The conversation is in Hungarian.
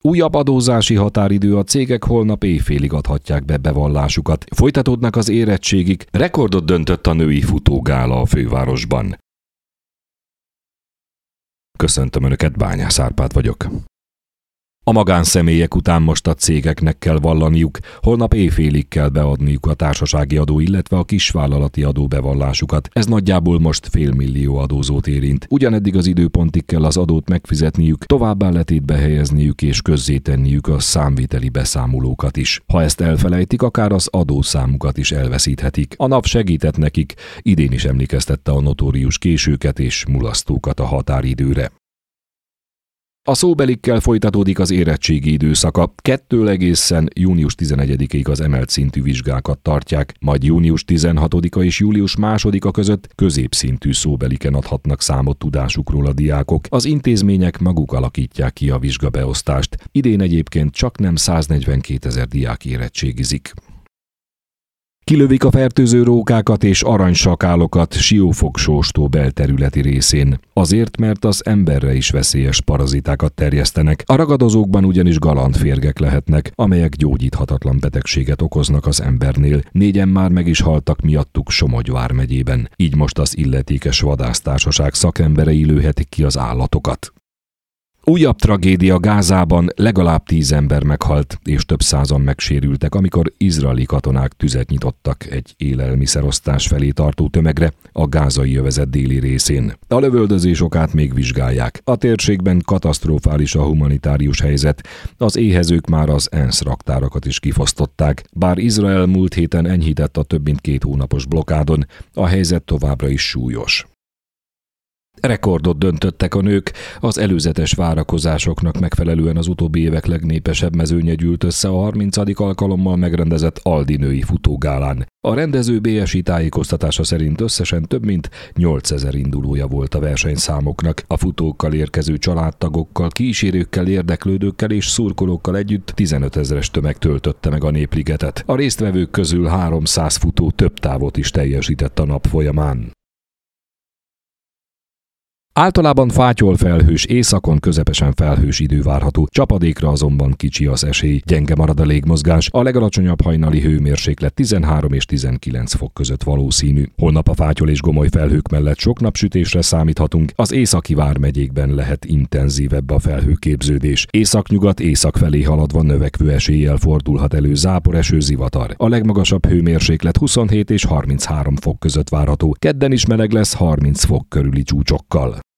Újabb adózási határidő, a cégek holnap éjfélig adhatják be bevallásukat. Folytatódnak az érettségik, rekordot döntött a női futógála a fővárosban. Köszöntöm Önöket, Bányász Árpád vagyok. A magánszemélyek után most a cégeknek kell vallaniuk, holnap éjfélig kell beadniuk a társasági adó, illetve a kisvállalati adó bevallásukat. Ez nagyjából most 500 000 adózót érint. Ugyaneddig az időpontig kell az adót megfizetniük, továbbá letétbe helyezniük és közzétenniük a számviteli beszámolókat is. Ha ezt elfelejtik, akár az adószámukat is elveszíthetik. A NAV segített nekik, idén is emlékeztette a notórius későket és mulasztókat a határidőre. A szóbelikkel folytatódik az érettségi időszaka. 2 egészen június 11-ig az emelt szintű vizsgákat tartják, majd június 16-a és július 2-a között középszintű szóbeliken adhatnak számot tudásukról a diákok. Az intézmények maguk alakítják ki a vizsgabeosztást. Idén egyébként csaknem 142 000 diák érettségizik. Kilövik a fertőző rókákat és aranysakálokat Siófok-Sóstó belterületi részén. Azért, mert az emberre is veszélyes parazitákat terjesztenek. A ragadozókban ugyanis galantférgek lehetnek, amelyek gyógyíthatatlan betegséget okoznak az embernél. 4-en már meg is haltak miattuk Somogy vármegyében. Így most az illetékes vadásztársaság szakemberei lőhetik ki az állatokat. Újabb tragédia Gázában, legalább 10 ember meghalt, és több százan megsérültek, amikor izraeli katonák tüzet nyitottak egy élelmiszerosztás felé tartó tömegre a gázai övezet déli részén. A lövöldözés okát még vizsgálják. A térségben katasztrofális a humanitárius helyzet, az éhezők már az ENSZ raktárakat is kifosztották. Bár Izrael múlt héten enyhített a több mint 2 hónapos blokádon, a helyzet továbbra is súlyos. Rekordot döntöttek a nők, az előzetes várakozásoknak megfelelően az utóbbi évek legnépesebb mezőnye gyűlt össze a 30. alkalommal megrendezett Aldi női futógálán. A rendező BSI tájékoztatása szerint összesen több mint 8000 indulója volt a versenyszámoknak. A futókkal érkező családtagokkal, kísérőkkel, érdeklődőkkel és szurkolókkal együtt 15 000-es tömeg töltötte meg a Népligetet. A résztvevők közül 300 futó több távot is teljesített a nap folyamán. Általában fátyol-felhős, északon közepesen felhős idő várható, csapadékra azonban kicsi az esély, gyenge marad a légmozgás, a legalacsonyabb hajnali hőmérséklet 13 és 19 fok között valószínű. Holnap a fátyol és gomoly felhők mellett sok napsütésre számíthatunk, az északi vármegyékben lehet intenzívebb a felhőképződés. Északnyugat észak felé haladva növekvő eséllyel fordulhat elő záporeső, zivatar. A legmagasabb hőmérséklet 27 és 33 fok között várható, kedden is meleg lesz 30 fok körüli csúcsokkal.